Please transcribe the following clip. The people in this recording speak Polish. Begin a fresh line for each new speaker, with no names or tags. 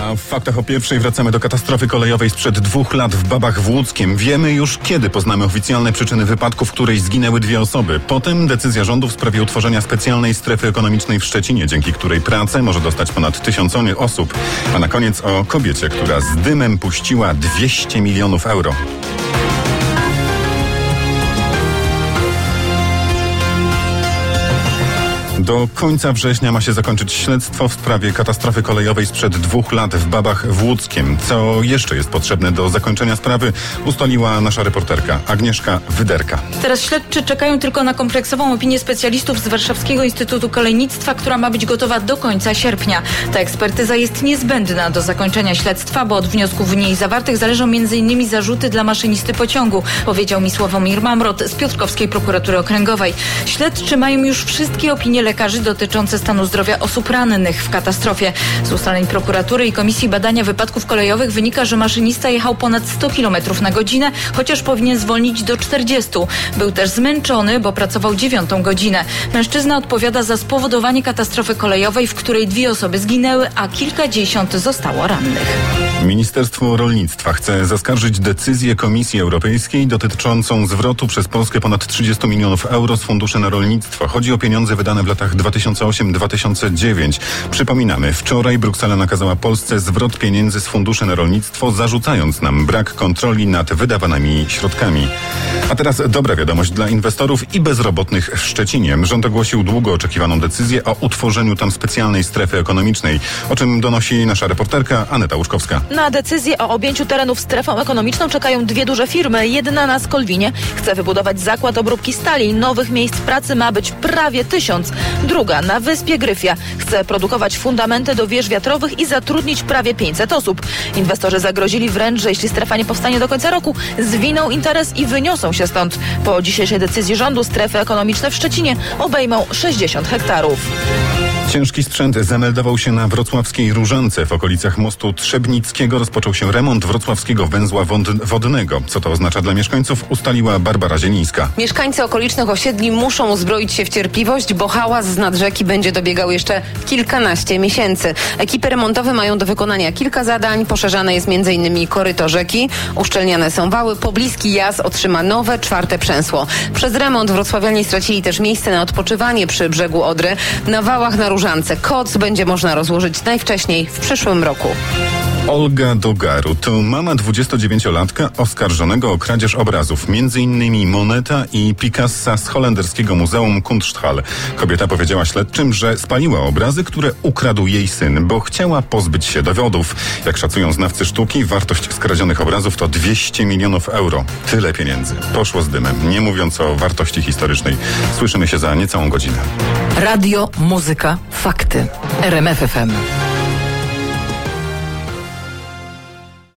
A w faktach o pierwszej wracamy do katastrofy kolejowej sprzed 2 lat w Babach w Łódzkiem. Wiemy już, kiedy poznamy oficjalne przyczyny wypadku, w której zginęły 2 osoby. Potem decyzja rządu w sprawie utworzenia specjalnej strefy ekonomicznej w Szczecinie, dzięki której pracę może dostać ponad 1000 osób. A na koniec o kobiecie, która z dymem puściła 200 milionów euro. Do końca września ma się zakończyć śledztwo w sprawie katastrofy kolejowej sprzed 2 lat w Babach w Łódzkiem. Co jeszcze jest potrzebne do zakończenia sprawy, ustaliła nasza reporterka Agnieszka Wyderka.
Teraz śledczy czekają tylko na kompleksową opinię specjalistów z Warszawskiego Instytutu Kolejnictwa, która ma być gotowa do końca sierpnia. Ta ekspertyza jest niezbędna do zakończenia śledztwa, bo od wniosków w niej zawartych zależą m.in. zarzuty dla maszynisty pociągu, powiedział mi Sławomir Mamrot z Piotrkowskiej Prokuratury Okręgowej. Śledczy mają już wszystkie opinie lekarzy dotyczące stanu zdrowia osób rannych w katastrofie. Z ustaleń prokuratury i Komisji Badania Wypadków Kolejowych wynika, że maszynista jechał ponad 100 km na godzinę, chociaż powinien zwolnić do 40. Był też zmęczony, bo pracował 9 godzinę. Mężczyzna odpowiada za spowodowanie katastrofy kolejowej, w której 2 osoby zginęły, a kilkadziesiąt zostało rannych.
Ministerstwo Rolnictwa chce zaskarżyć decyzję Komisji Europejskiej dotyczącą zwrotu przez Polskę ponad 30 milionów euro z funduszy na rolnictwo. Chodzi o pieniądze wydane w latach 2008-2009. Przypominamy, wczoraj Bruksela nakazała Polsce zwrot pieniędzy z funduszy na rolnictwo, zarzucając nam brak kontroli nad wydawanymi środkami. A teraz dobra wiadomość dla inwestorów i bezrobotnych w Szczecinie. Rząd ogłosił długo oczekiwaną decyzję o utworzeniu tam specjalnej strefy ekonomicznej, o czym donosi nasza reporterka Aneta Łuczkowska.
Na decyzję o objęciu terenów strefą ekonomiczną czekają 2 duże firmy. Jedna na Skolwinie chce wybudować zakład obróbki stali. Nowych miejsc pracy ma być prawie 1000. Druga na Wyspie Gryfia chce produkować fundamenty do wież wiatrowych i zatrudnić prawie 500 osób. Inwestorzy zagrozili wręcz, że jeśli strefa nie powstanie do końca roku, zwiną interes i wyniosą się stąd. Po dzisiejszej decyzji rządu strefy ekonomiczne w Szczecinie obejmą 60 hektarów.
Ciężki sprzęt zameldował się na wrocławskiej Różance. W okolicach mostu Trzebnickiego rozpoczął się remont wrocławskiego węzła wodnego. Co to oznacza dla mieszkańców, ustaliła Barbara Zielińska.
Mieszkańcy okolicznych osiedli muszą uzbroić się w cierpliwość, bo hałas z nad rzeki będzie dobiegał jeszcze kilkanaście miesięcy. Ekipy remontowe mają do wykonania kilka zadań. Poszerzane jest m.in. koryto rzeki, uszczelniane są wały, pobliski jaz otrzyma nowe, 4. przęsło. Przez remont wrocławianie stracili też miejsce na odpoczywanie przy brzegu Odry. Na wałach na Różance koc będzie można rozłożyć najwcześniej w przyszłym roku.
Olga Dogaru to mama 29-latka oskarżonego o kradzież obrazów, m.in. Moneta i Picassa z holenderskiego Muzeum Kunsthalle. Kobieta powiedziała śledczym, że spaliła obrazy, które ukradł jej syn, bo chciała pozbyć się dowodów. Jak szacują znawcy sztuki, wartość skradzionych obrazów to 200 milionów euro. Tyle pieniędzy poszło z dymem, nie mówiąc o wartości historycznej. Słyszymy się za niecałą godzinę.
Radio, muzyka, fakty. RMF FM.